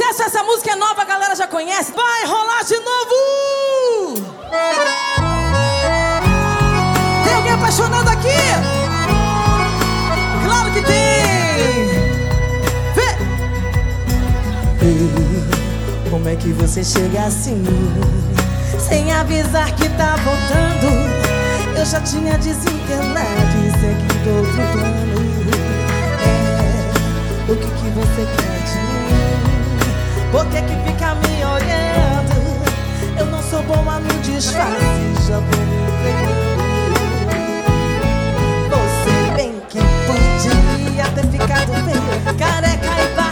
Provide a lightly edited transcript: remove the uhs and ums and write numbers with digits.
sucesso, essa música é nova, a galera já conhece. Vai rolar de novo! Tem alguém apaixonado aqui? Claro que tem! Vê! Como é que você chega assim, sem avisar que tá voltando? Eu já tinha desencanado e seguido outro plano. O que você quer de mim? Por que fica me olhando? Eu não sou boa no disfarce, já vou me entregando. Você bem que podia ter ficado bem careca e